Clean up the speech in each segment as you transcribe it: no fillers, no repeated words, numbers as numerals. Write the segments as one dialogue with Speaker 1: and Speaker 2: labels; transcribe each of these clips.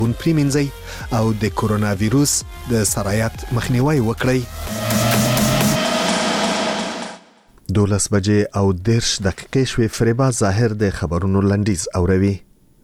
Speaker 1: پریمنځي او د کورونا وایروس د سرایت مخنیوي وکړي. 12 بجې او 10 دقیقې شوې. فریبا ظاهر د خبرونو لنډیز اوروي.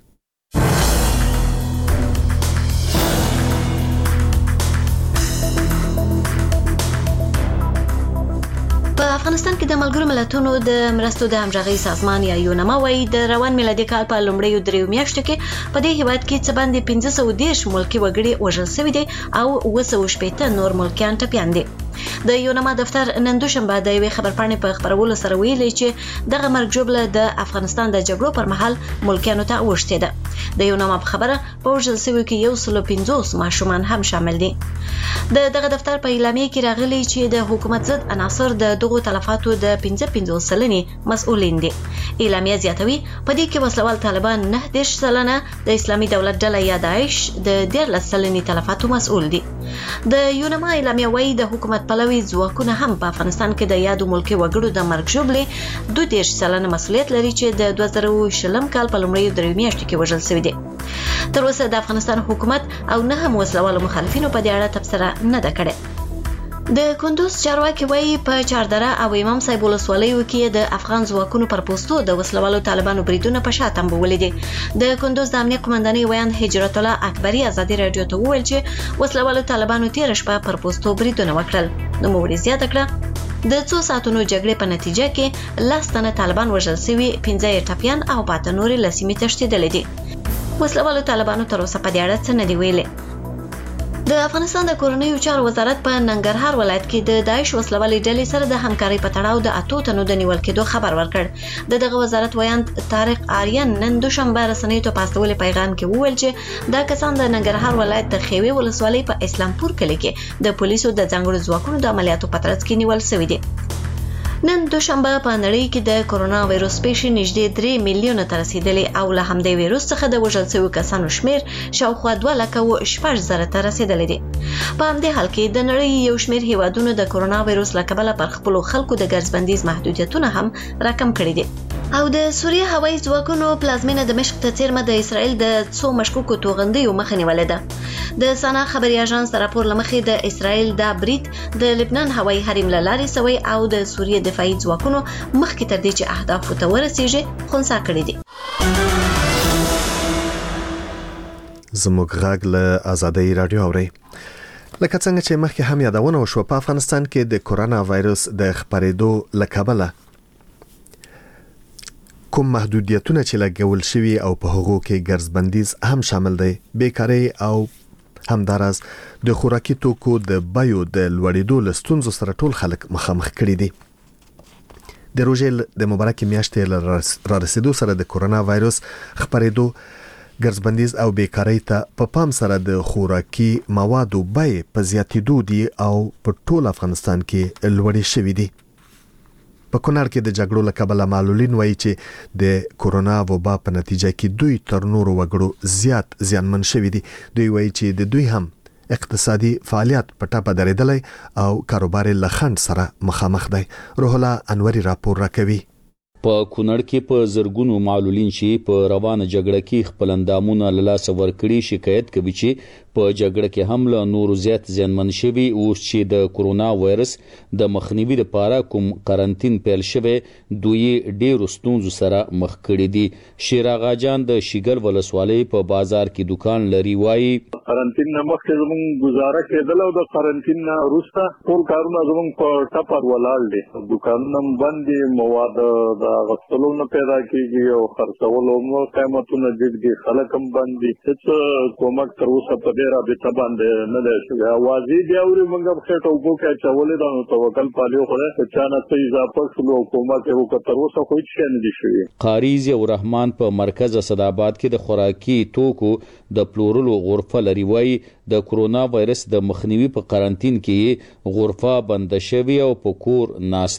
Speaker 2: افغانستان کې د ملګرو ملتونو د مرستو د همغږي سازمان یا یونما وايي د روان میلادي کال په لومړیو 3 میاشتو کې په دې هیواد کې څه باندې 510 ملکي وګړي وژل شوي دي او 280 نور ملکیان ټپیان دي. د یونما دفتر نن دوشنبه د یوې خبرپاڼې په خبرولو سره ویلي چې دغه مرګ ژوبله د افغانستان د جګړو پر مهال ملکیانو ته اوښتې ده. د یونما په خبره په وژل شویو کې 150 ماشومان هم شامل دي. دغه دفتر په اعلامیه کې راغلی چې د حکومت ضد عناصر د دغو تلفاتو د 55 سلنې مسؤلین دي. اعلامیه زیاتوي په دې کې وسلوال طالبان 9 سلنه، د اسلامي دولت ډله یا داعش د 13 سلنې تلفاتو مسؤل دي. د یونما اعلامیه وايي د حکومت پلوي ځواکونه هم په افغانستان کې د یادو ملکي وګړو د مرګ ژوبلې 22 سلنه مسؤلیت لري چې د 2020 کال په لومړیو 3 میاشتو کې وژل شوي دي. تر اوسه د افغانستان حکومت او نه هم وسلوالو مخالفینو په دې اړه تبصره نه ده کړې. د کندوز چارواکي وايي په چاردره او امام صاحب ولسوالیو کې د افغان ځواکونو پر پوستو د وسلوالو طالبانو بریدونه په شا تنبولې دي. د کندوز د امنیه قومندانۍ ویاند هجرت الله اکبري ازادي راډیو ته وویل چې وسلوالو طالبانو تیر شپه پر پوستو بریدونه وکړل. نوموړي زیاته کړه د 2 ساعتونو جګړې په نتیجه کې 10 تنه طالبان وژل شوي، 15 ټپیان او 5 نورې له سیمې تښتېدلي دي. وسلوالو طالبانو تر اوسه په دې اړه څه نه دي ویلي. د افغانستان د کورنیو چارو وزارت په ننګرهار ولایت کې د داعش وسلوالې ډلې سره د همکارۍ په تړاو د 8 تنو د نیول کېدو خبر ورکړ. دغه وزارت ویاند طارق آریان نن دوشنبه رسنیو ته په استولې پیغام کې وویل چې دا کسان د ننګرهار ولایت د خیوي ولسوالۍ په اسلامپور کلي کې د پولیسو د ځانګړو ځواکونو د عملیاتو په ترڅ کې نیول شوي دي. نن دوشنبه په نړۍ کې د کورونا وایروس پیښې نږدې 3 میلیونه ته رسیدلې او له همدې وایروس څخه د وژل شویو کسانو شمیر شاوخوا 2,06,000 ته رسیدلی دی. په همدې حال کې د نړۍ یو شمیر هیوادونو د کورونا وایروس له کبله پر خپلو خلکو د ګرځبندیز محدودیتونه هم راکم کړي دي. او د سوریه هوایي ځواکونو پلازمینه دمشق ته څیرمه د اسرائیل د 2 مشکوکو توغندیو مخه نیولې ده. د سنا خبري اژانس راپور لمخې د اسرائیل دا برید د لبنان هوایي حریم له لارې سوی او د سوریه دفاعي ځواکونو مخکې تر دې چې اهدافو ته ورسیږي خنثی کړي دي.
Speaker 1: زموږ غږ له آزادۍ راډیو اوري. لکه څنګه چې مخکې هم یادونه وشوه، په افغانستان کې د کورونا وایروس د خپرېدو له کبله کوم محدودیتونه چې لګول شوي او په هغو کې ګرځبندیز هم شامل دی. بیکاري او همداراز د خوراکي توکو د بیو د لوړېدو له ستونزو سره ټول خلک مخامخ کړي دي. د روژې د مبارکې میاشتې را رسیدو سره د کورونا وایروس خپرېدو، ګرځبندیز او بیکارۍ ته په پام سره د خوراکي موادو بیې په زیاتېدو دي او په ټول افغانستان کې لوړې شوي دي. په کونړ کې د جګړو له کبله معلولین وایي چې د کورونا وبا په نتیجه کې دوی تر نورو وګړو زیات زیانمن شوي دي. دوی وایي چې د دوی هم اقتصادي فعالیت په ټاپه درېدلی او کاروبار له خنډ سره مخامخ دی. روح الله انوري راپور راکوي.
Speaker 3: په کونړ کې په زرګونو معلولین چې په روانه جګړه کې خپل اندامونه له لاسه ورکړي شکایت کوي چې په جګړه کې هم له نورو زیات زیانمن شوي. اوس چې د کورونا وایرس د مخنیوي لپاره کوم قرنطین پیل شوی، دوی ډېرو ستونزو سره مخ کړي دي. شیر آغا جان د شیګل ولسوالۍ په بازار کې دکان لري، وایي
Speaker 4: قرنطین نه مخکې زموږ گزاره کېدل او د قرنطین نه وروسته ټول کارونه زموږ په ټپر ولاړ دي. دکانونه بند دي، مواد د غسلو نه پیدا کېږي او خرڅولو مو قیمتونه ډېر دي، خلک هم بند دي. هېڅ کومک تر اوسه په دې رابطه باندې نه دی شوی. اوازې بیا اوري موږ هم خېټه اوبو کې اچولې ده، نو توکل پالي خدای که چا نه څه اضافه شولو او کومک یې وکړه، تر اوسه خو هېڅ شی نه دي شوي.
Speaker 3: قاري ضیاء الرحمن په مرکز اسداباد کې د خوراکي توکو د پلورلو غرفه لري، وایي د کورونا وایرس د مخنیوي په قرنطین کې غرفه بنده شوې او په کور ناسته.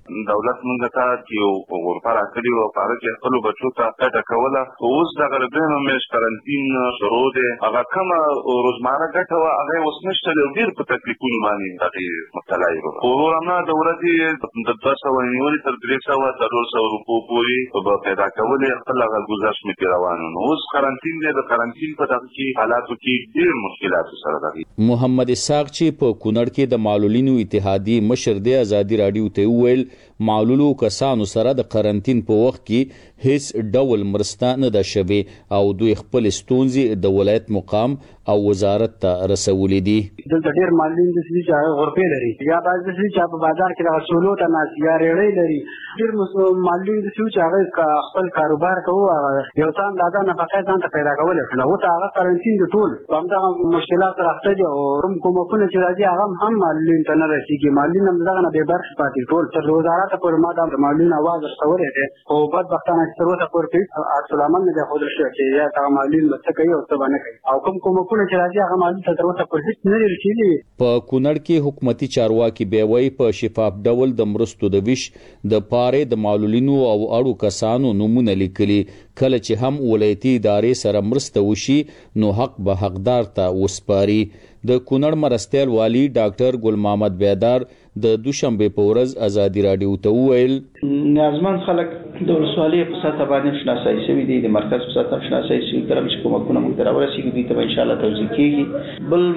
Speaker 5: دولت موږ ته یو غرفه راکړې وه، په هغه کې خپلو بچو ته ګټه کوله. خو اوس دغه درېیمه میاشت قرنطین شروع دی، هغه کومه روزمره ګټه وه هغه یې اوس نشته دی او ډېر په تکلیفونو باندې هغې مبتلا یو. خو ورور همدا د ورځې د 200 نیولې تر 300-400 روپو پورې به پیدا کولې، خپل هغه ګذشت مې پرې روان و. نو اوس قرنطین دی، د قرنطین په دغه کې حالاتو کې ډېر مشکلاتو سره دغه.
Speaker 3: محمد اسحاق چې په کونړ کې د معلولینو اتحادیې مشر دی ازادي راډیو ته وویل معلولو کسانو سره د قرنطین په وخت کې هیڅ ډول مرسته نه ده شوې او دوی خپل ستونزې د ولایت مقام او وزارت ته رسولې دي.
Speaker 6: دلته ډېر معلولین داسې دي چې هغه غرفې لري، یا بعض داسې دي چې په بازار کې دغه سولو ته ناست یا ریړۍ لري. ډېر معلولین داسې وو چې هغه خپل کاروبار کوو، یو څه اندازه نفقه ځان ته پیدا کولی شوله. اوس هغه قرنطین دي ټول په همدغه مشکلات سره اخته دي او کومکونه چې راځي هغه هم معلولین ته نه رسېږي. معلولین هم دغه نه بې برخې پاتې ټول. تر وزارته پورې ما د معلولین اواز رسولی دی، خو بدبختانه چې تر اوسه پورې عکس العمل نه دی ښودل شوی چې یا هغه معلولین به څه کوي او څه به نه کوي، او کومکونه چې راځي هغه معلولین ته تر اوسه پورې هېڅ نه دي رسېدلي. په
Speaker 3: کونړ کې حکومتي چارواکي بیا وایي په شفاف ډول د مرستو د ویش د پارې د معلولینو او اړو کسانو نومونه لیکلي. کله چې هم ولایتي ادارې سره مرسته وشي نو حق به حقدار ته وسپاري. د کونړ مرستیال والی ډاکټر ګل محمد بیدار د دوشنبه په ورځ ازادي راډیو ته وویل
Speaker 7: نیازمند خلک د ولسوالۍ په سطح باندې شناسایی شوي دي، د مرکز په سطح شناسایی شوي، کله چې کومکونه موږ ته راورسېږي دوی ته به انشاءالله توضیح کېږي. بل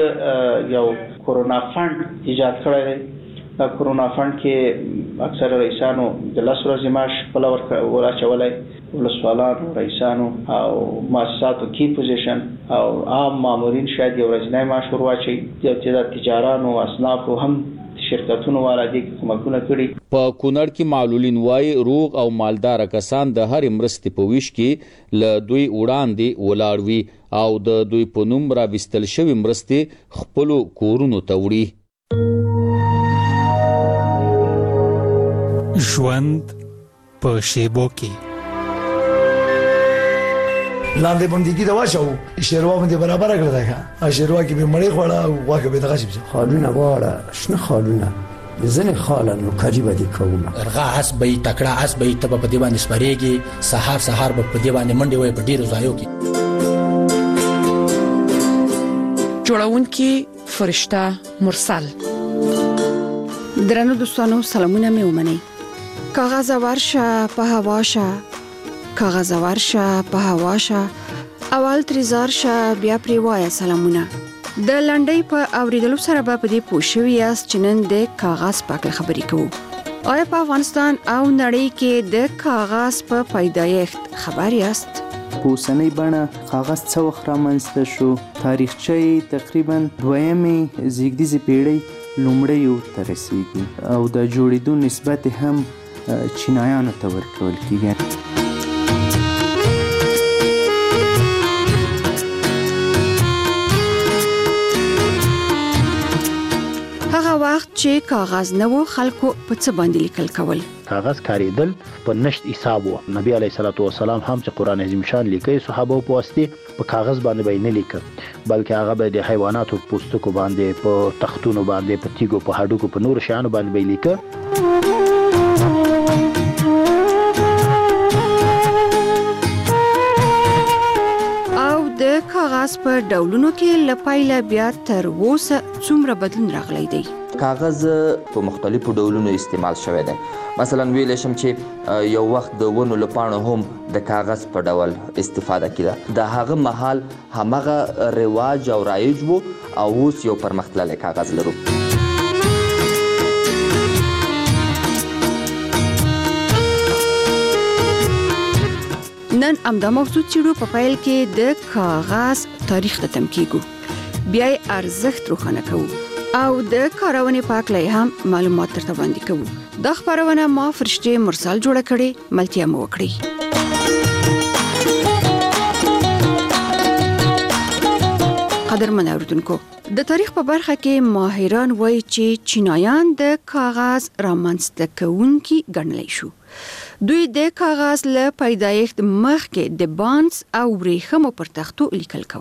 Speaker 7: موږ یو کورونا فنډ ایجاد کړی دی. دا کورونا فنډ کې اکثر رئیسانو د 10 ورځې معاش خپله ور اچولی، ولسوالانو، رئیسانو او مؤسساتو کی پوزیشن او عام مامورین شاید یو ورځنی معاش ور واچوي. یو تعداد تجارانو، اصنافو هم شرکتونو والا دي کومکونه کړي.
Speaker 3: په کونړ کې معلولین وایي روغ او مالدار کسان د هرې مرستې په ویش کې له دوی وړاندې ولاړ وي او د دوی په نوم راویستل شوي مرستې خپلو کورونو ته وړي.
Speaker 8: ژوند په شیبو کې
Speaker 9: لاندې باندې دا واچو شیروا باندې برابر کړل دا شیروا کې به مړې خوړه او واګه به دغه شي
Speaker 10: خالونه واړه شنه خالونه ځنه خالونه کجی باندې کومه
Speaker 11: ارغا اس به تکړه اس به ته په دی باندې سپریږي سحر به په دی باندې منډي وي په ډیرو ځایو کې.
Speaker 12: جوړونکي فرشته مرسل.
Speaker 13: درنو دوستانو سلامونه مې ومنئ. کاغذ ورشه په هوا شه، کاغذ ورشه په هوا شه، اول تریزار شه بیا پری وایه سلامونه. د لنډۍ په اوریدلو سره به په دې پوه شوي یاست چې نن د کاغذ په اړه خبرې کوو. آیا په افغانستان او نړۍ کې د کاغذ په پیدایښت خبر یاست؟
Speaker 14: په اوسنۍ بڼه کاغذ څه وخت رامنځته شو؟ تاریخچه یې تقریبا 2مې زیږدیزې پیړۍ لومړیو ته رسیږي او د جوړېدو نسبت هم چینایانو ته ورکول کېږي.
Speaker 13: هغه وخت چې کاغذ نه و خلکو په څه باندې لیکل کول؟
Speaker 15: کاغذ کاریدل په نشت حساب و. نبی علیه الصلاۃ والسلام هم چې قران عظیم شان لیکي صحابه په واسطه په کاغذ باندې به نه لیکل، بلکې هغه به د حیواناتو پوستکو باندې، په تختونو باندې، په تیګو، په هډوکو، په نور شیانو باندې به لیکل.
Speaker 13: د کاغذ په ډولونو کې لپایله بیا تر اوسه څومره بدلون راغلی دی؟
Speaker 16: کاغذ په مختلفو ډولونو استعمال شوی دی. مثلا ویلی شم چې یو وخت د ونو له پاڼو هم د کاغذ په ډول استفاده کېده. د هغه مهال همغه رواج او رایج وو او اوس یو پرمختللی کاغذ لرو.
Speaker 13: نن امدا موضوع چیرو په پیل کې د کاغذ تاریخ ته تم کیږو، بیا یې ارزښت روښانه کوو او د کارونې په اړه هم معلومات درته وړاندې کوو. دا خبرونه ما فرشته مرسل جوړه کړې، ملتیا مو وکړي. قدرمن اوریدونکو، د تاریخ په برخه کې ماهران وایي چې چینایان د کاغذ رامنځته کوونکي ګڼلی شو. دوی د کاغذ له پیدایښت مخکې د بانس او ورېښمو پر تختو لیکل کول.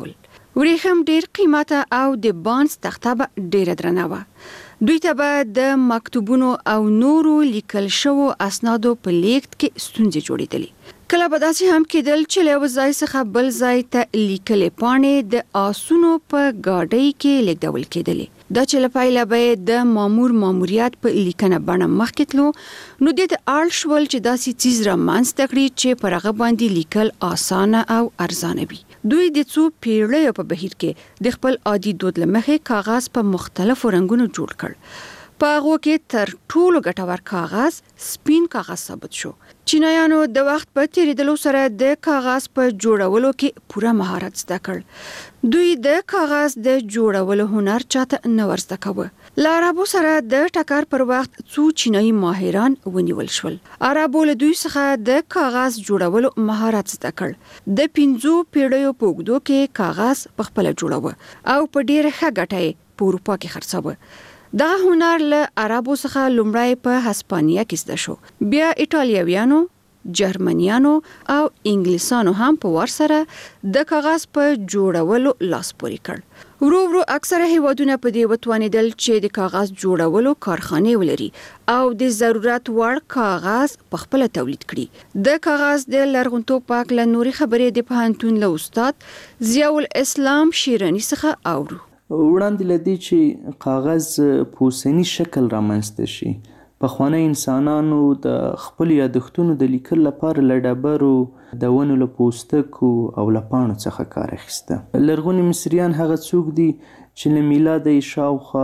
Speaker 13: ورېښم ډېر قیمته او د بانس تخته به ډېره درنه وه. دوی ته به د مکتوبونو او نورو لیکل شوو اسنادو په لیږد کې ستونزې جوړېدلې. کله به داسې هم کېدل چې له یو ځای څخه بل ځای ته لیکلې پاڼې د آسونو په ګاډۍ کې لیږدول کېدلې. دا چې له پیله به د ماموریت په لیکنه بڼه مخکې تلو، نو دې ته اړ شول چې داسې څیز رامنځته کړي چې پر هغه باندې لیکل اسانه او ارزانه وي. دوی د څو پیړیو په بهیر کې د خپل عادي دود له مخې کاغذ په مختلفو رنګونو جوړ کړ. په هغو کې تر ټولو ګټور کاغذ سپین کاغذ ثابت شو. چینایانو د وخت په تیریدلو سره د کاغذ په جوړولو کې پوره مهارت زده کړ. دوی د کاغذ د جوړولو هنر چاته نه ور زده کوه. له عربو سره د ټکر پر وخت څو چینایي ماهران ونیول شول. عربو له دوی څخه د کاغذ جوړولو مهارت زده کړ. د 5 پیړیو په اوږدو کې کاغذ په خپله جوړاوه او په ډېره ښه ګټه یې په اروپا کې خرڅاوه. دغه هنر له عربو څخه لومړی په هسپانیا کې زده شو. بیا ایټالویانو، جرمنیانو او انګلیسانو هم په ور سره د کاغذ په جوړولو لاس پورې کړ. ورو ورو اکثره هیوادونه په دې وتوانېدل چې د کاغذ جوړولو کارخانې ولري او د ضرورت وړ کاغذ په خپل تولید کړي. د کاغذ د لرغونتوب په اړه نوري خبرې د پوهنتون له استاد ضیاء الاسلام شیرانی څخه اورو.
Speaker 14: وړاندې لدی چې کاغذ په اوسني شکل رامنځته شي، پخواني انسانانو د خپل یادښتونو د لیکلو لپاره له ډبرو، د ونو له پوستکو او له پاڼو څخه کار اخیسته. لرغوني مصریان هغه څوک دي چې له میلاده شاوخوا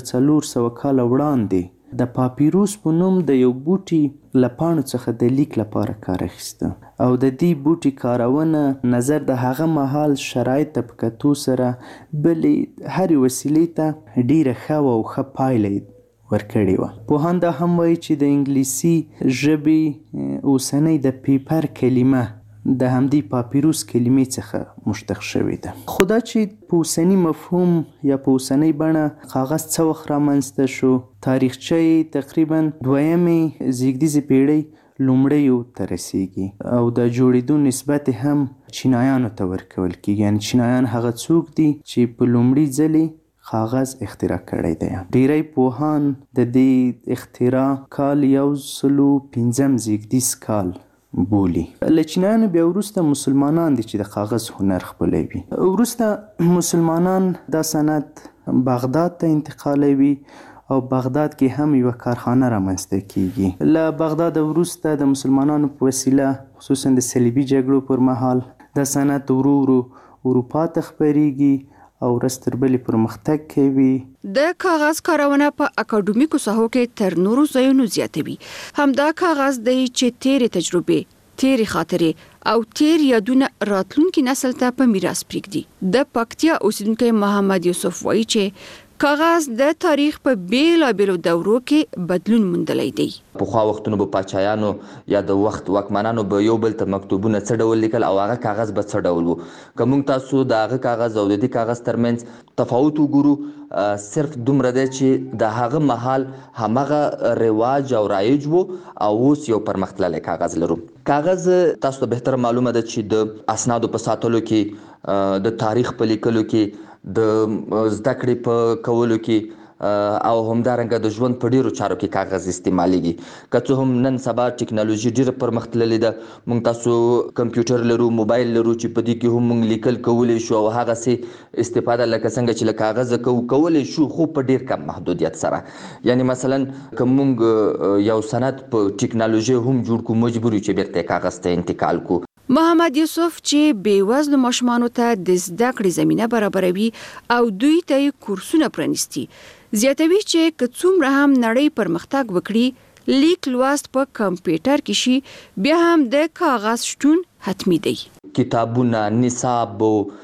Speaker 14: 2400 کاله وړاندې د پاپیروس په نوم د یو بوټي له پاڼو څخه د لیک لپاره کار اخیسته او د دې بوټي کارونه نظر د هغه مهال شرایط ته په کتو سره بلې هرې وسیلې ته ډیره ښه او ښه پایله ورکړې وه. پوهان دا هم وایي چې د انګلیسي ژبې اوسنۍ د پیپر کلمه د همدې پاپیروس کلمې څخه مشتق شوې ده. خو دا چې په اوسني مفهوم یا په اوسنۍ بڼه کاغذ څه وخت رامنځته شو، تاریخچه یې تقریبا 2مې زیږدیزې پیړۍ لومړیو ته رسیږي او د جوړېدو نسبت هم چینایانو ته ورکول کېږي. یعنې چینایان هغه څوک دي چې په لومړي ځلې کاغذ اختراع کړی دی. ډیری پوهان د دې اختراع کال 115 زیږدیز کال بولی. له چینایانو بیا وروسته مسلمانان دي چې د کاغذ هنر خپلوي. وروسته مسلمانان دا صنعت بغداد ته انتقالوي او بغداد کې هم یوه کارخانه رامنځته کیږي. له بغداد وروسته د مسلمانانو په وسیله خصوصا د صلیبي جګړو پر مهال دا صنعت ورو ورو اروپا ته خپریږي او ورځ تر بلې پرمختګ کوي.
Speaker 13: د کاغذ کارونه په اکاډمیکو ساحو کې تر نورو ځایونو زیاتوي. همدا کاغذ دی چې تیرې تجربې، تیرې خاطرې او تیر یادونه راتلونکي نسل ته په میراث پرېږدي. د پکتیا اوسیدونکی محمد یوسف وایي چې کاغذ د تاریخ په بیلابیلو دورو کې بدلون موندلی دی.
Speaker 16: پخوا وختونو به پاچایانو یا د وخت واکمنانو به یو بل ته مکتوبونه څه ډول لیکل او هغه کاغذ به څه ډول وو. که موږ تاسو د هغه کاغذ او د دې کاغذ ترمنځ تفاوت وګورو، صرف دومره دی چې د هغه مهال همغه رواج او رایج وو او اوس یو پرمختللی کاغذ لرو. کاغذ تاسو ته بهتر معلومه ده چې د اسنادو په ساتلو کې، د تاریخ په لیکلو کې، د زده کړې په کولو کې او همدارنګه د ژوند په ډیرو چارو کې کاغذ استعمالیږي. که څه هم نن سبا ټکنالوژي ډیره پرمختللې ده، موږ تاسو کمپیوټر لرو، موبایل لرو چې په دې کې هم موږ لیکل کولی شو او هغسې استفاده لکه څنګه چې له کاغذه کولی شو، خو په ډیر کم محدودیت سره. یعنی مثلا که موږ یو سند په ټکنالوژي هم جوړ کړو، مجبور یو چې بیرته کاغذ ته انتقال کړو.
Speaker 13: محمد یوسف چې بېوزلو ماشومانو ته د زده کړې زمینه برابروي او دوی ته یې کورسونه پرانیستي، زیاتوي چې که څومره هم نړۍ پرمختګ وکړي، لیک لوست په کمپیوټر کې شي، بیا هم د کاغذ شتون حتمی دی.
Speaker 16: کتابونه، نصاب،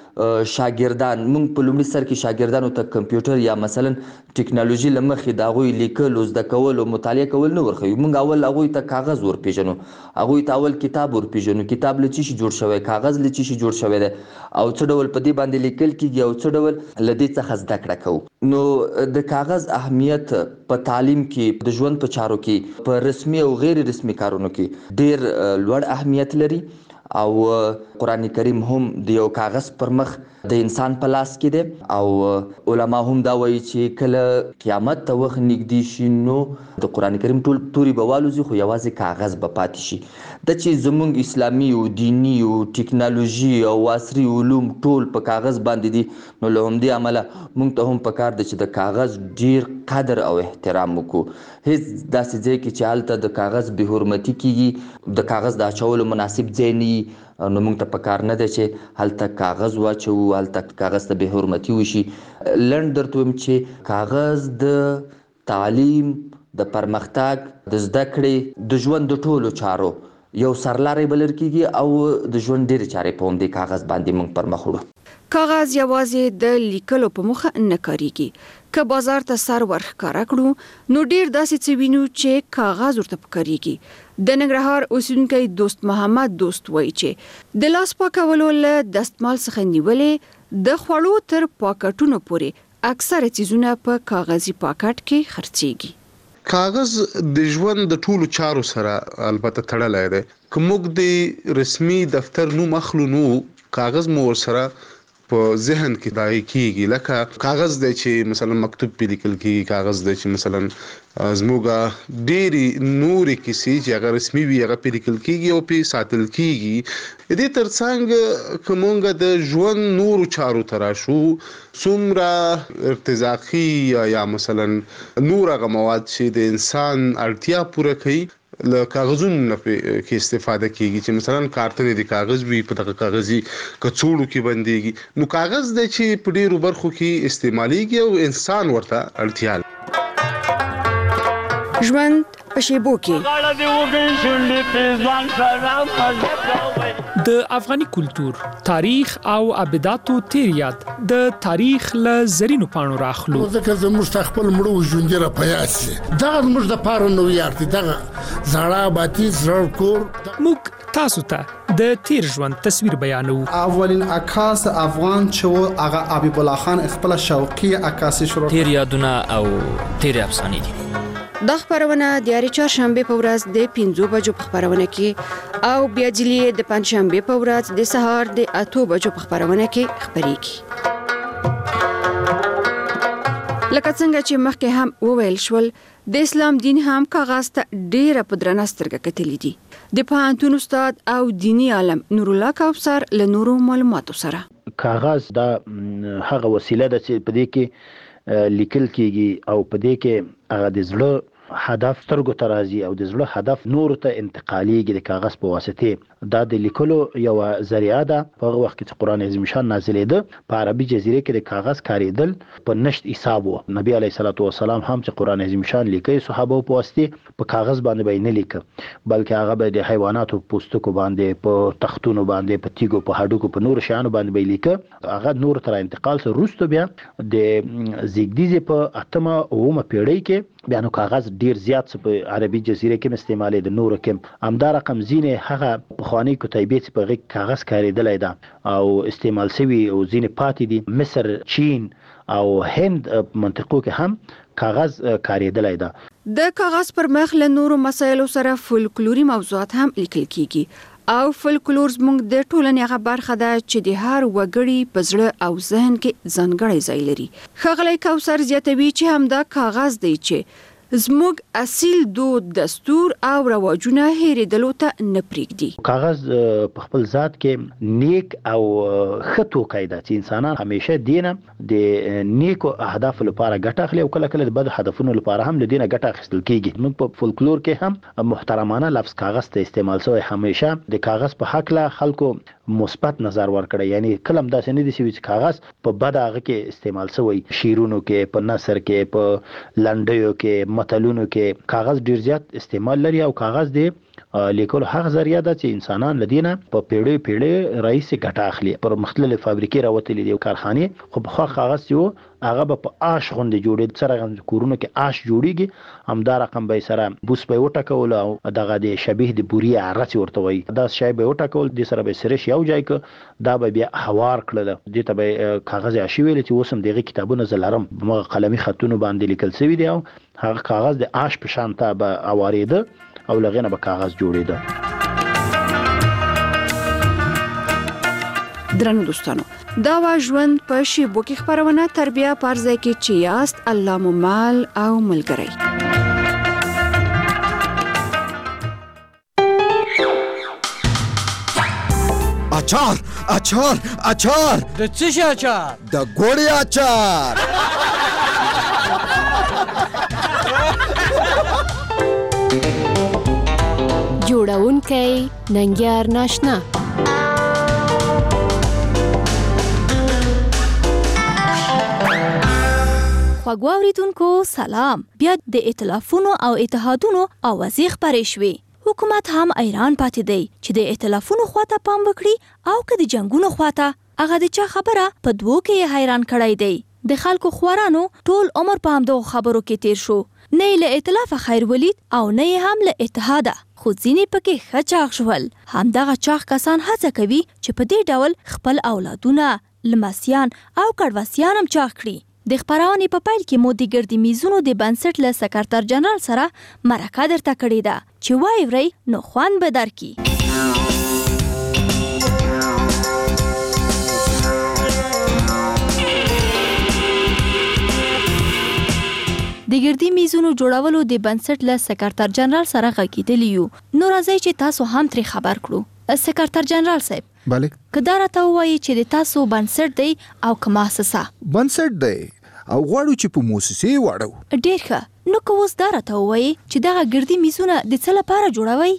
Speaker 16: شاګردان، موږ په لومړي سر کې شاګردانو ته کمپیوټر یا مثلا ټکنالوژي له مخې د هغوی لیکلو، زده کولو، مطالعه کول نه ورښیو. موږ اول هغوی ته کاغذ ورپېژنو، هغوی ته اول کتاب ورپېژنو، کتاب له څه شي جوړ شوی، کاغذ له څه شي جوړ شوی دی او څه ډول په دې باندې لیکل کېږي او څه ډول له دې څخه زده کړه کوو. نو د کاغذ اهمیت په تعلیم کې، د ژوند په چارو کې، په رسمي او غیر رسمي کارونو کې ډیر لوړ اهمیت لري او قران کریم هم د یو کاغذ پر مخ د انسان په لاس کې دی او علما هم دا وایي چې کله قیامت ته وخت نږدې شي نو د قران کریم ټول توري به والوزي خو یوازې کاغذ به پاتې شي. د چې زموږ اسلامي او دینی او ټیکنالوژي او عصري علوم ټول په کاغذ باندې دي نو له همدې امله موږ ته هم پکار دی چې د کاغذ ډیر قدر او احترام وکړو. هیڅ داسې ځای کې چې هلته د کاغذ بې حرمتي کیږي د کاغذ د اچولو مناسب ځای نه وي نو موږ ته پکار نه دی چې هلته کاغذ واچو هلته کاغذ ته بې حرمتي وشي. لنډ درته وایم چې کاغذ د تعلیم د پرمختګ د زده کړې د ژوند د ټولو چارو یو سرلاری بلل کیږي او د ژوند ډېرې چارې په همدې کاغذ باندې موږ پر مخ وړو.
Speaker 13: کاغذ یوازې د لیکلو په موخه نه کاریږي. که بازار ته سر ورښکاره کړو نو ډیر داسې څه وینو چې کاغذ ورته پکاريږي. د ننګرهار اوسیدونکی دوست محمد دوست وایي چې د لاس پاکولو له دستمال څخه نیولې د خوړو تر پاکټونو پورې اکثره چیزونه په کاغذي پاکټ کې خرڅيږي.
Speaker 17: کاغذ د ژوند د ټولو چارو سره البته تړلی دی. که موږ د رسمي دفتر نوم اخلو نو کاغذ مو ورسره په ذهن کې دای کیږي. لکه کاغذ دی چې مثلا مکتوب په لیکل کیږي، کاغذ دی چې مثلا زموږه ډېری نورې کیسې چې هغه رسمي وي هغه په لیکل کیږي او په ساتل کیږي. دې ترڅنګ که موږ د ژوند نورو چارو ته راشو څومره ارتزاقي یا مثلا نور هغه مواد چې د انسان اړتیا پوره کوي له کاغذونو کې استفاده کیږي چې مثلا کارتن د کاغذ وی په دغه کاغذي کڅوړو کې بنديږي نو کاغذ د چې په ډیرو برخو کې استعماليږي او انسان ورته اړتیا لري.
Speaker 13: ژوند په شیبو کې
Speaker 8: د افغاني کلچر، تاریخ او ابداتو تیریات د تاریخ له زرینو پاڼو راخلو.
Speaker 18: ځکه زموږ خپل مړو ژوند را پیاسي دا موږ د پاره نو یارتي دا زړه باتی زړه کور
Speaker 8: موږ تاسو ته د تیر ژوند تصویر بیانو.
Speaker 19: اولین عکاس افغان چې هغه حبیب الله خان خپل شوقي عکاسي شروع
Speaker 20: تیر یادونه او تیر افسانې دي.
Speaker 13: د خبرونه د یاري چهارشنبه په ورځ د 5 بجو په خبرونه کې او بیا جلی د پنځشنبه په ورځ د سهار د 8 بجو په خبرونه کې خبريږي. لکه څنګه چې مخکې هم وویل شول د اسلام دین هم کاغذ ته ډیره په درنه سترګه کتلې دي. د پوهنتون استاد او دینی عالم نور الله کوثر له نورو معلوماتو سره
Speaker 15: کاغذ دا هغه وسیله ده چې په دې کې لیکل کیږي او په دې کې هغه د زړه هدف سترګو ته راځي او د زړه هدف نور ته انتقاليږي د کاغذ په واسطه. دا د لیکلو یو ذریعہ ده. په هغه وخت کې چې قران عظیم شان نازلېده په عربي جزیره کې د کاغذ کاریدل په نشت حساب وو. نبی علیه الصلاۃ والسلام هم چې قران عظیم شان لیکي صحابه په واسطه په کاغذ باندې به نه لیکه بلکې هغه به د حیواناتو پوستکو باندې په تختونو باندې په تیګو په هډوکو په نور شیانو باندې به لیکه. هغه نور تر انتقال سره وروسته بیا د زیږدیزې په 8مه او 9مه پیړۍ کې بیا نو کاغذ ډیر زیات په عربي جزیره کې استعمالي د نور کې همدا رقم زینه هغه بخوانی کتیبې په غي کاغذ کاریدلای دا او استعمال شوی او زینه پاتې دي. مصر، چین او هند منطقو کې هم کاغذ کاریدلای دا.
Speaker 13: د کاغذ پر مخ له نورو مسایلو سره فولکلوري موضوعات هم لیکل کیږي او فولکلور زموږ د ټولنې هغه برخه ده چې د هر وګړي په زړه او ذهن کې ځانګړی ځای لري. ښاغلی کوثر زیاتوي چې همدا کاغذ دی چې زموږ اصیل دود، دستور او رواجونه هېرېدلو ته نه پرېږدي.
Speaker 15: کاغذ په خپل ذات کې نیک او ښه توکی ده چې انسانان همیشه دینه د نیکو اهدافو لپاره ګټه اخلي او کله کله د بدو هدفونو لپاره هم له دینه ګټه اخیستل کیږي. موږ په فولکلور کې هم محترمانه لفظ کاغذ ته استعمال شوی. همیشه د کاغذ په حق له خلکو مثبت نظر ورکړي، یعنی کلم داسې نه دي چې کاغذ په بد هغه کې استعمال شوی. شیرونو کې، په نثر کې، په لنډیو کې، متلونو کې کاغذ ډیر زیات استعمال لري او کاغذ دی لیکلو هغه ذریعہ ده چې انسانان لدینه په پیړۍ رئیس ګټه اخلي. پر مختلف فابریکې راوتلې دي کارخانه خو په کاغذ یو هغه په آش غونډه جوړې سره کورونو کې آش جوړیږي. همدا رقم به سره بوس به وټکول او دغه د شبیه د بوري عرص ورته وي دا شای به وټکول د سره به سرش یو ځای ک دا به بیا هوار کړل د ته به کاغذ عشی ویل چې وسم دغه کتابونه زلرم مغه قلمي خطونو باندې لیکل شوی دی او هغه کاغذ د آش په شان ته به اواریده او لغینه به کاغذ جوړیده.
Speaker 13: درنو دوستانو دا وا ژوند په شیبو کې خبرونه تربیه پرځای کې چې یاست الله مو مال او ملګری
Speaker 21: اچار اچار اچار
Speaker 22: د څه شي اچار
Speaker 21: د ګوړې اچار
Speaker 23: جوړونکی ننګیار ناشنا خواږه اوریدونکو سلام بیا د ائتلافونو او اتحادونو اوازې خپرې شوې حکومت هم ایران پاتې دی چې د ائتلافونو خواته پام وکړي او که د جنگونو خواته هغه د چا خبره په دوو کې حیران کړی دی د خلکو خوارانو ټول عمر په همدغو خبرو کې تیر شو نه له ائتلاف خیر ولید او نه هم له اتحاده خو ځینې پکې ښه چاغ شول همدغه چاغ کسان هڅه کوي چې په دې ډول خپل اولادونه لمسیان او کډواسیان هم چاغ کړي د خبرونې په پیل کې مو د ګردي میزونو د بنسټ له سکرټر جنرال سره مرکه درته کړې ده چې وای وري نو خوان به درکې د ګردي میزونو جوړولو د بنسټ له سکرټر جنرال سره غږیدلی یو نو راځي چې تاسو هم ترې خبر کړو سکرټر جنرال صاحب
Speaker 24: بله
Speaker 23: که دا راته ووایي چې د تاسو بنسټ دی او که مؤسسه
Speaker 24: بنسټ دی او غواړو چې په موسسې واړو
Speaker 23: ډېر ښه نو که اوس دا راته ووایي چې دغه ګردي میزونه د څه لپاره جوړوئ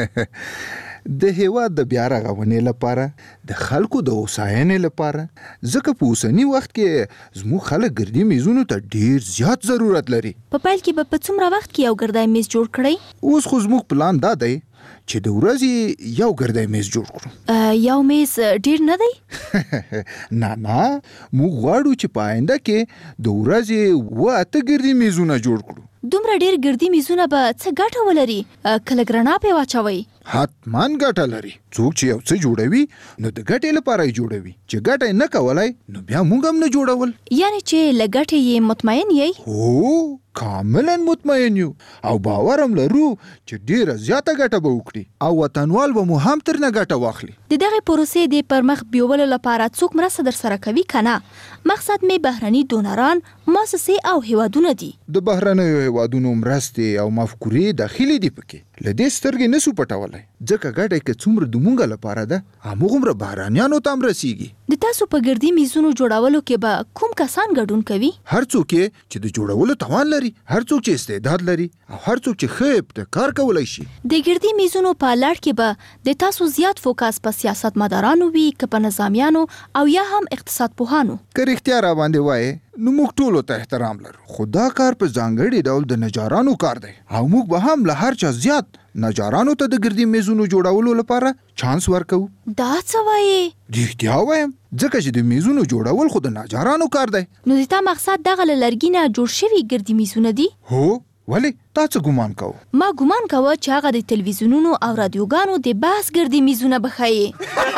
Speaker 24: د هیواد د بیا رغونې لپاره د خلکو د هوساینې لپاره ځکه په اوسني وخت کې زموږ خلک ګردي میزونو ته ډیر زیات ضرورت لري
Speaker 23: په پیل کې به په څومره وخت کې یو ګردی میز جوړ کړئ
Speaker 24: اوس خو زموږ پلان دا دی چې د ورځې یو ګردی میز جوړ کړو
Speaker 23: یو میز ډیر نه دی
Speaker 24: نه موږ غواړو چې په آینده کې د ورځې 8 ګردي میزونه جوړ کړو
Speaker 23: دومره ډیر ګردي میزونه به څه ګټه ولري کله ګرنا په واچوي
Speaker 24: حتمان ګټه لري څوک چې یو څه جوړوي نو د ګټې لپاره یې جوړوي چې ګټه نه کولای نو بیا موږ هم نه جوړول
Speaker 23: یعنی چې لګټې یې مطمئن یې
Speaker 24: هو کاملا مطمئن یو او باور هم لرو چې ډیره زیاته ګټه به وکړي او وطنوال به مو هم ترنه ګټه واخلي
Speaker 23: د دغه پروسې د پرمخ بیولو لپاره څوک مرسته در سره کوي کنه مقصد می بهرني دونران مؤسسې او هیوادونه دي
Speaker 24: د بهرنیو هیوادونو مرستې او مفکورې داخلي دي پکې لدې سترګې نسو پټولای ځکه ګټه کې څومره د مونږ لپاره ده همغومره بهرانيانو ته هم رسیږي
Speaker 23: د تاسو په ګردي میزونو جوړولو کې به کوم کسان ګډون کوي
Speaker 24: هر څوک چې د جوړولو توان لري هر څوک چې استعداد لري او هر څوک چې ښه ابتکار کولای شي
Speaker 23: د ګردي میزونو په لړ کې به د تاسو زیات فوکس په سیاستمدارانو وي که په نظامیانو او یا هم اقتصاد پوهانو
Speaker 24: که رښتیا را باندې وایي نو موږ ټولو ته احترام لرو خو دا کار په ځانګړي ډول د نجارانو کار دی او موږ به هم له هر چا زیات نجارانو ته د ګردي میزونو جوړولو لپاره چانس ورکو
Speaker 23: دا څه وایي
Speaker 24: رښتیا وایم ځکه چې د میزونو جوړول خو د نجارانو کار دی
Speaker 23: نو د تا مقصد دغه لرګي نه جوړ شوي ګردي میزونه دي
Speaker 24: هو ولی تا څه ګمان کوو
Speaker 23: ما ګمان کوه چې هغه د تلویزیونونو او رادیوګانو د بحث ګردي میزونه به ښایي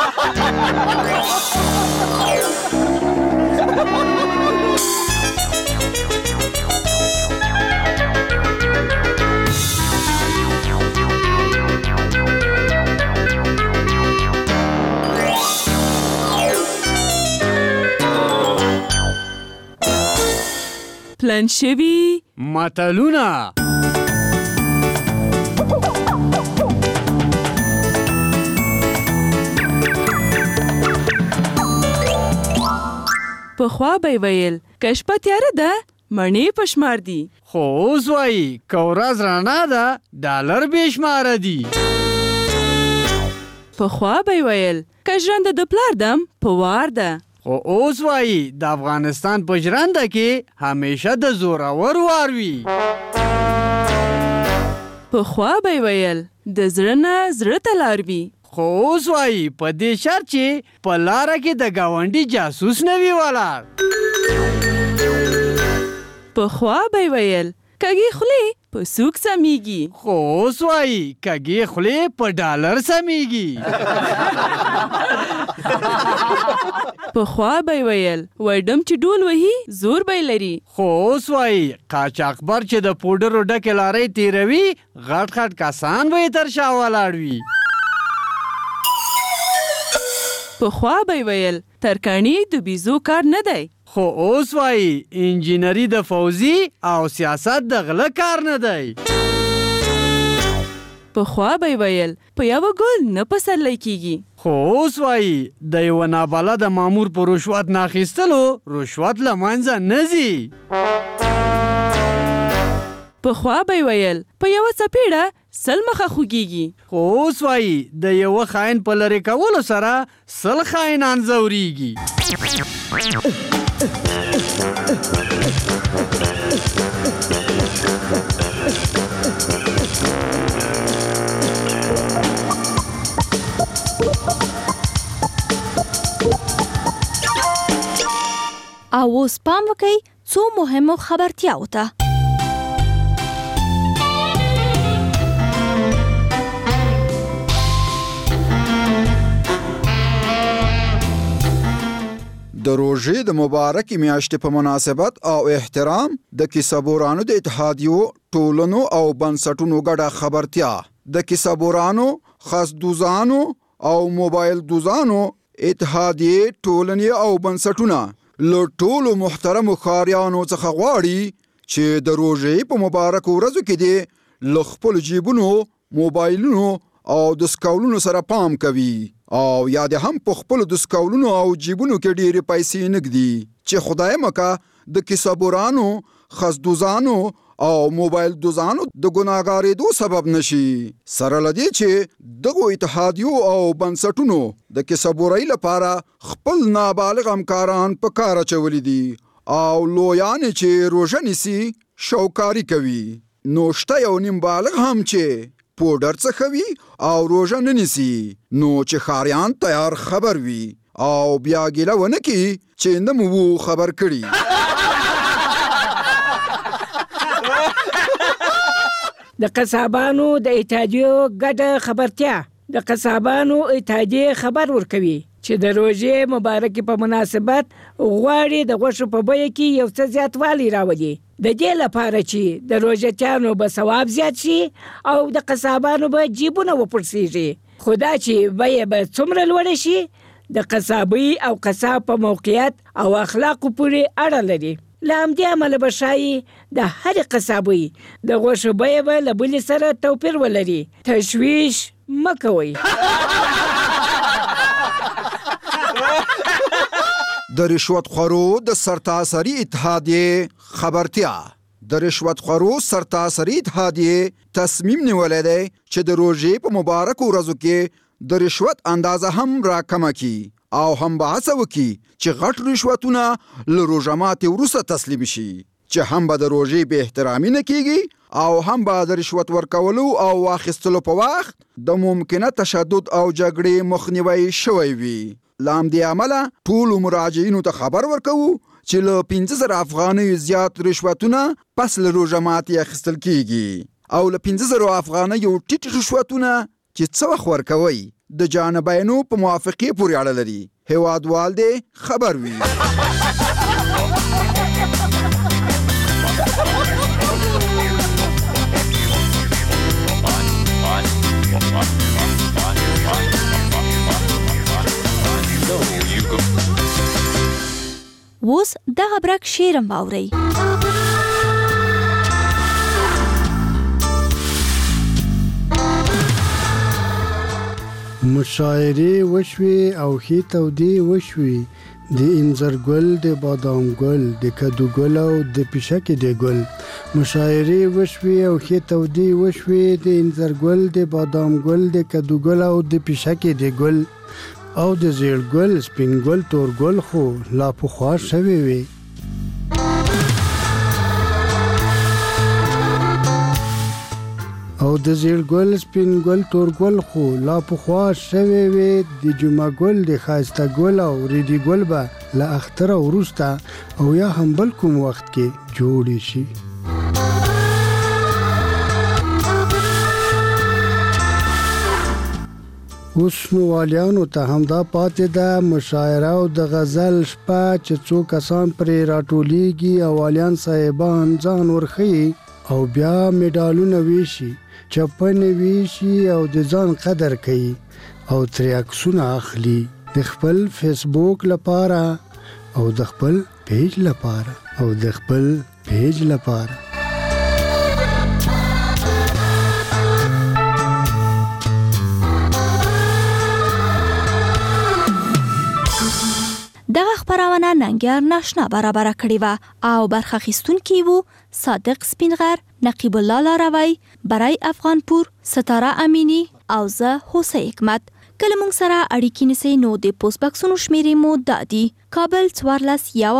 Speaker 25: پلان شوي
Speaker 22: متلونه
Speaker 25: پخوا به ویل که شپه تیاره ده مڼې په شمار دي
Speaker 22: خو اوس وایي که ورځ رڼا ده ډالر بې شماره دي
Speaker 25: پخوا به ویل که ژرنده د پلار دم په وار ده
Speaker 22: خو اوس وایي د افغانستان په ژرنده کې همیشه د زورور وار وي
Speaker 25: پخوا به ویل د زړه نه زړه ته لار وي
Speaker 22: خو اوس وایي په دې شرط چې په لاره کې د ګاونډي جاسوس نه وي ولاړ
Speaker 25: پخوا به ویل کږې خولې په سوک سمیږي
Speaker 22: خو اوس وایي کږې خولې په ډالر سمیږي
Speaker 25: پخوا به ویل وایډم چې ډول وهي زور به لري
Speaker 22: خو اوس وایي قاچاقبر چې د پوډرو ډکې لارۍ تیروي غټ غټ کسان به یې تر شا ولاړ وي
Speaker 25: پخوا به ویل ترکاڼي د بیزو کار نه دی،
Speaker 22: خو اوس وایي انجینری د فوزي او سیاست د غله کار نه دی.
Speaker 25: پخوا به ویل په یوه ګل نه پسرلی کیږي،
Speaker 22: خو اوس وایي د یوه نابلده مامور په رشوت نه اخیستلو رشوت له منځه نه ځي.
Speaker 25: پخوا به ویل په یوه څپېړه 100 مخه خوږیږي،
Speaker 22: خو اوس وایي د یوه خاین په لرې کولو سره 100 خاینان ځورېږي.
Speaker 23: او اوس پام وکئ څو مهمو خبرتیاو ته.
Speaker 24: د روژې د مبارکې میاشتې په مناسبت او احترام د کیسهبورانو د اتحادیو، ټولنو او بنسټونو ګډه خبرتیا د کیسهبورانو، خاصدوزانو او موبایل دوزانو اتحادیې، ټولنې او بنسټونه له ټولو محترمو ښاریانو څخه غواړي چې د روژې په مبارکو ورځو کې دې له خپلو جیبونو، موبایلونو او د سکاولونو سره پام کوي او یا د هم په خپلو د سکاولونو او جیبونو کې ډېرې پیسې نږدي چې خدای مکه د کیسهبورانو، خاصدوزانو او موبایل دوزانو د ګناهګارېدو سبب نشي. سره له دې چې دغو اتحادیو او بنسټونو د کیسهبورۍ لپاره خپل نابالغ همکاران په کار اچولي دي او لویانې چې روژه نیسي شوکاري کوي. نو شته یو نیم بالغ هم چې پوډر څخوي او روژه نه نیسي، نو چې ښاریان تیار خبر وي او بیا ګیله ونه کړي چې نه مو خبر کړي.
Speaker 1: د قصابانو د اتحادیو ګډه خبرتیا د قصابانو اتحادیې خبر ورکوي چې د روژې مبارکې په مناسبت غواړي د غوښو په بیه کې یو څه زیاتوالی راولي، د دې لپاره چې د روژه‌تیانو به ثواب زیات شي او د قصابانو به جیبونه وپړسیږي. خو دا چې بیه به څومره لوړه شي د قصابۍ او قصاب په موقعیت او اخلاقو پورې اړه لري. له همدې امله به ښایي د هرې قصابۍ د غوښو بیه به له بلې سره توپیر ولري. تشویش مه کوئ.
Speaker 24: د رشوت خورو د سرتاسري اتحادیې خبرتیا د رشوت خورو سرتاسري اتحادیې تصمیم نیولی دی چې د روژې په مبارکو ورځو کې د رشوت اندازه هم راکمه کړي او هم به هڅه وکړي چې غټ رشوتونه له روژه ماتې وروسته تسلیم شي، چې هم به د روژې بې احترامي نه کیږي او هم به د رشوت ورکولو او واخیستلو په وخت د ممکنه تشدد او جګړې مخنیوی شوی وي. له همدې امله ټولو مراجعینو ته خبر ورکوو چې له 15,000 افغانیو زیات رشوتونه پس له روژه ماتې اخیستل کیږي او له 15,000 افغانیو ټیټ رشوتونه چې څه وخت ورکوئ د جانبینو په موافقې پورې اړه لري. هیوادوال دې خبر وي.
Speaker 23: اوس دغه برک شعرم واورئ.
Speaker 2: مشاعرې وشوې او ښې تودې وشوې، د انځر ګل، د بادام ګل، د کدو ګل او د پیشکې د ګل. مشاعرې وشوې او ښې تودې وشوې، د انځر ګل، د بادام ګل، د کدو ګل او د پیشکې د ګل او د زیړ ګل، سپین ګل، تور ګل خو لا پخوا شوې وې. او د زیړ ګل، سپین ګل، تور ګل خو لا پخوا شوې وې. د جمعه ګل، د ښایسته ګل او ریډي ګل به له اختره وروسته او یا هم بل کوم وخت کې جوړې شي. اوس نو والیانو ته همدا پاتې ده مشاعره او د غزل شپه چې څو کسان پرې راټولیږي او والیان صاحبان ځان ورښیي او بیا میډالونه ویشي، چپنې ویشي او د ځان قدر کوي او ترې عکسونه اخلي د خپل فیسبوک لپاره او د خپل پیج لپاره
Speaker 23: دغه خبرونه ننګر ناشنا برابر کړی و او برخه اخیستونکي وو صادق سپینغر، نقیب الله لاروی، برای افغانپور، ستاره امینی او زه حسین حکمت. کله مونږ سره اړیکې نیسئ نو د پوسټ باکسونو شمیرې مو دادي: کابل 14